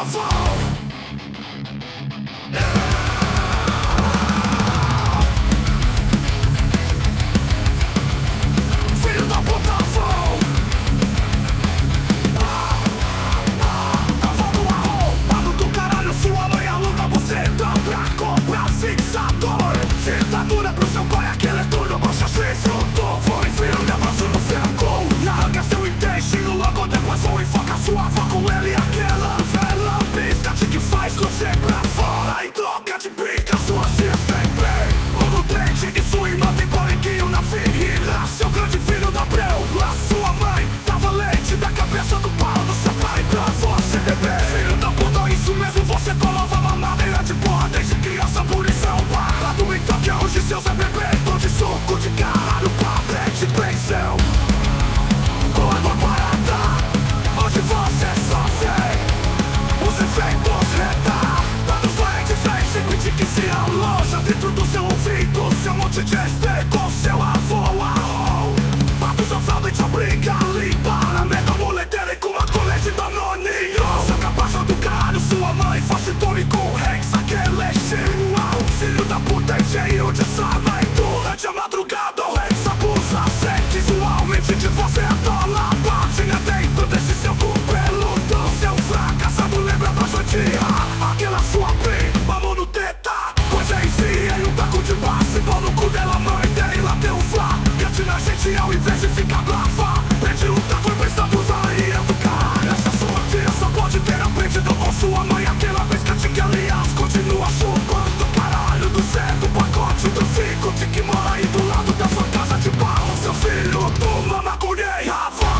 Filho da puta, vão. Lavando a roupa do caralho, sua mãe aluga você então pra comprar fixador. Ditadura pro seu pai, aquele turno, baixa instrutor. Foi filho de abraço no cerco. Arranca seu intestino, logo depois vou enfocar sua avó com ele. Aquela velha pisca que faz você pra fora e troca de pica sua CFP. Ou no dente e sua irmã tem poliquinho na ferida. Seu grande filho da Breu, a sua mãe dava leite da cabeça do pau do seu pai pra você beber. Filho da puta, isso mesmo, você colava mamadeira de porra desde criança, por isso é um parado. Então que hoje seus é bebê, tô de suco de caralho pra frente, pensão. Com água parada, hoje você sofre os efeitos retardados doentes. Vem sempre de que se aloja dentro do seu ouvido, seu monte de SD com seu avô. Patos alçado e te obriga a limpar a mega muleteira e com uma colete danoninho. Seu capacho do caralho, sua mãe faz tônico, rex, aquele filho da puta é cheio de sarna e durante a madrugada o rex abusa sexualmente de você. Atola a patinha dentro desse seu cu peludo. Seu fracassado lembra da Jotia, aquela sua prima no teta. Pois é, enfiei um taco de baço e pau no cu dela, mãe dela deu um flá. Gate na gente ao invés de ficar brava, pede um taco e presta pros aí educar. Essa sua filha só pode ter aprendido com sua mãe aquela vez que aliás continua chupando caralho do Zé do pacote do fico de que mora aí do lado da sua casa de pau. Seu filho toma maconheira,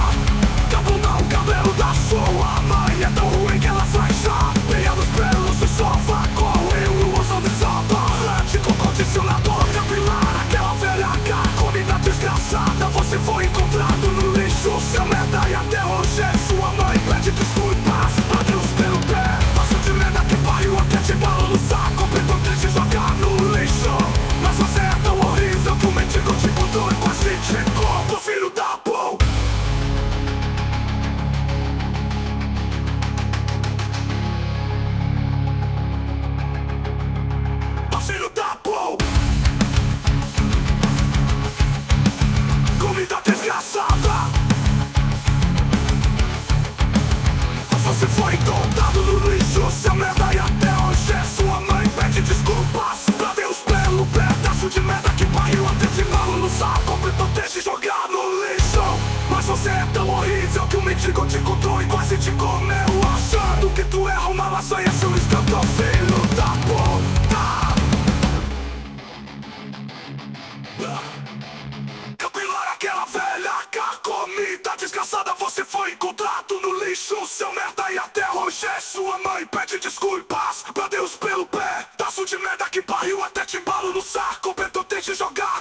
cabuna o cabelo da sua mãe é tão ruim que ela faz já meia dos pelos do sofá com eu uso desodorante com condicionador capilar. Aquela velha comida desgraçada, você foi encontrado no lixo, seu merda, e até hoje sua mãe pede desculpas pra Deus pelo pé. Passo de merda que pariu, até te balo no saco, pretende te jogar no lixo. Mas você é tão horrível que o mendigo te botou e quase te compra, filho da puta. Filho da puta. Comida desgraçada. Você foi encontrado no lixo, seu merda, e até hoje sua mãe pede desculpas pra Deus pelo pedaço de merda que pariu, até de malo no saco, pretende te jogar no lixo. Mas você é tão horrível que o mendigo te encontrou e quase te comeu, achando que tu é uma lasanha, seu escanto, filho da puta. Capilar, aquela velha comida desgraçada, você foi encontrado no lixo, seu merda, e até hoje sua mãe pede desculpas pra Deus pelo pé. Taço de merda que pariu, até te embalo no saco, pretende te jogar